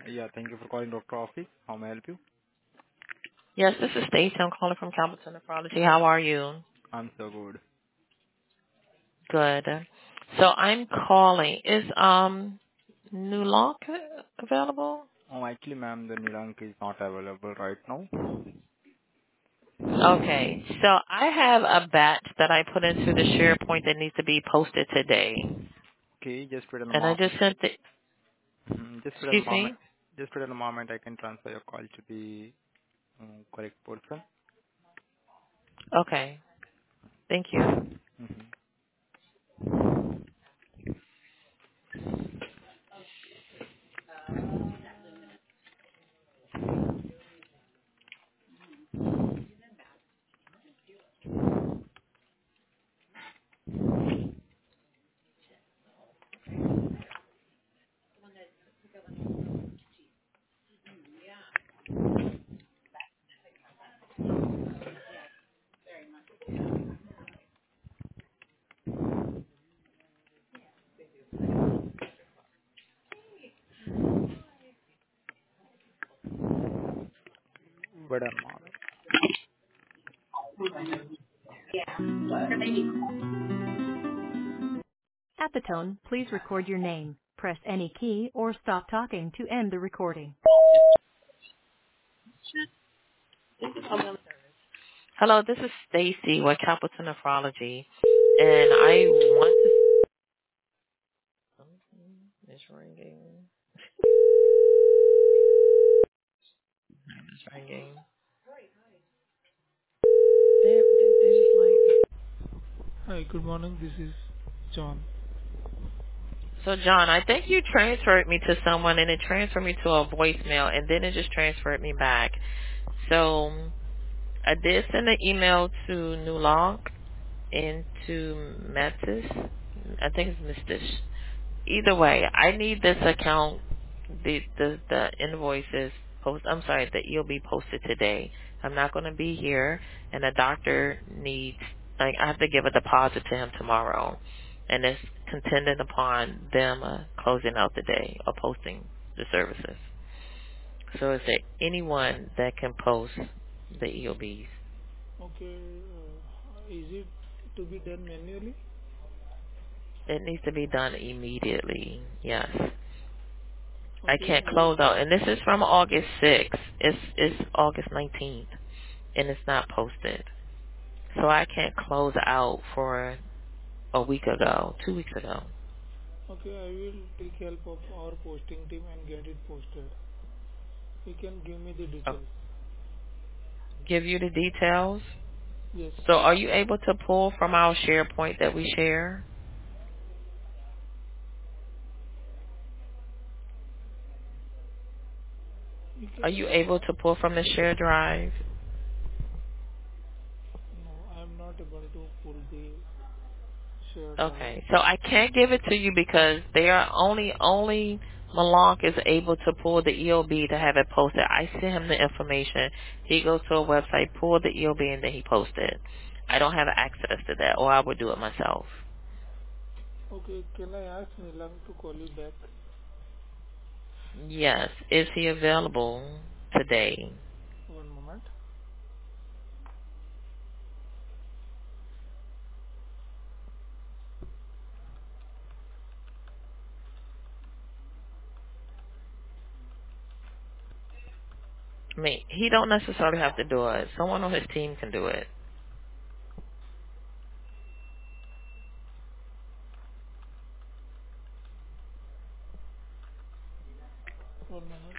Yeah, thank you for calling Dr. Office. How may I help you? Yes, this is Stacey. I'm calling from Capital Nephrology. How are you? I'm so good. Good. So I'm calling. Is New Lock available? Oh, actually, ma'am, the Nilank is not available right now. Okay. So I have a batch that I put into the SharePoint that needs to be posted today. Okay, just wait a And I moment. just sent it. Just wait a Excuse moment. me? Just wait a moment. I can transfer your call to the correct person. Okay. Thank you. Mm-hmm. Wait a moment. At the tone, please record your name. Press any key or stop talking to end the recording. Hello, this is Stacy with Capital Nephrology. And I want to... It's ringing. It's ringing. They're just like... Hi, good morning. This is John. So John, I think you transferred me to someone and it transferred me to a voicemail and then it just transferred me back. So I did send an email to Nulong and to Metis. I think it's Mistish. Either way, I need this account, the invoices post. I'm sorry, the EOB posted today. I'm not going to be here, and the doctor needs. Like, I have to give a deposit to him tomorrow, and it's contingent upon them closing out the day or posting the services. So, is there anyone that can post the EOBs? Okay, is it to be done manually? It needs to be done immediately. Yes. I Okay, can't close out, and this is from August 6th. It's August 19th, and it's not posted. So I can't close out for a week ago, 2 weeks ago. okay, I will take help of our posting team and get it posted. You can give me the I'll details. give you the details. Yes, So are you able to pull from our SharePoint that we share? you Are can. you able to pull from the share drive? No, I am not able to pull the share drive. Okay, so I can't give it to you because they are only Malonk is able to pull the EOB to have it posted. I send him the information. He goes to a website, pull the EOB, and then he posts it. I don't have access to that, or I would do it myself. Okay, can I ask Nilang to call you back? Yes, is he available today? One moment. I mean, he don't necessarily have to do it. Someone on his team can do it. One moment.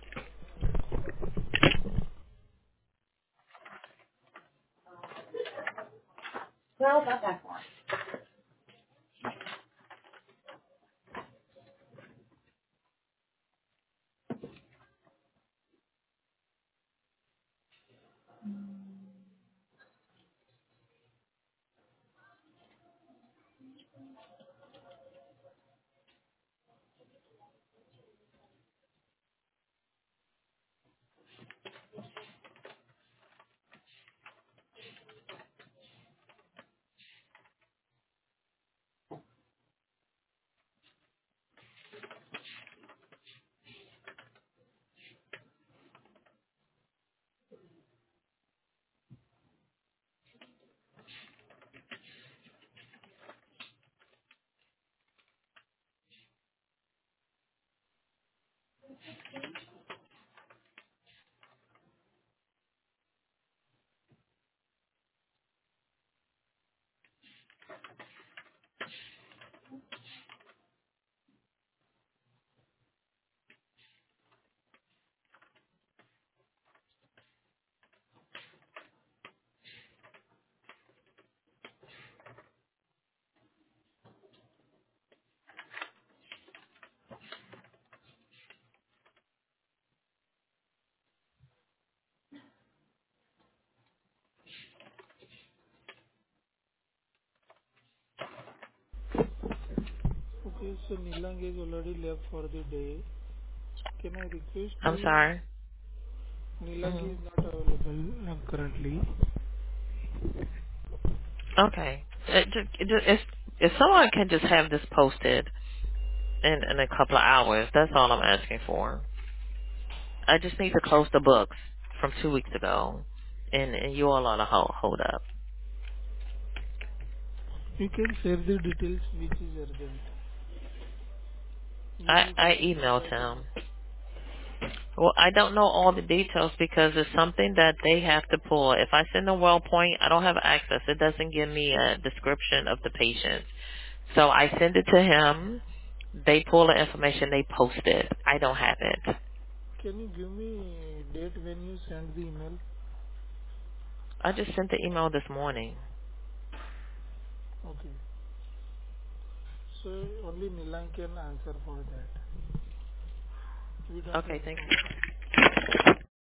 so Nilang is already left for the day. Can I request I'm you? sorry. Nilang Hmm. is not available currently. Okay. If someone can just have this posted in a couple of hours, that's all I'm asking for. I just need to close the books from 2 weeks ago, and you all ought to hold up. You can share the details which is urgent. You I can emailed provide him. it. Well, I don't know all the details because it's something that they have to pull. If I send a WellPoint, I don't have access. It doesn't give me a description of the patient. So I send it to him. They pull the information. They post it. I don't have it. Can you give me date when you send the email? I just sent the email this morning. Okay. So only Nilang can answer for that. We don't Okay, have thank to. you.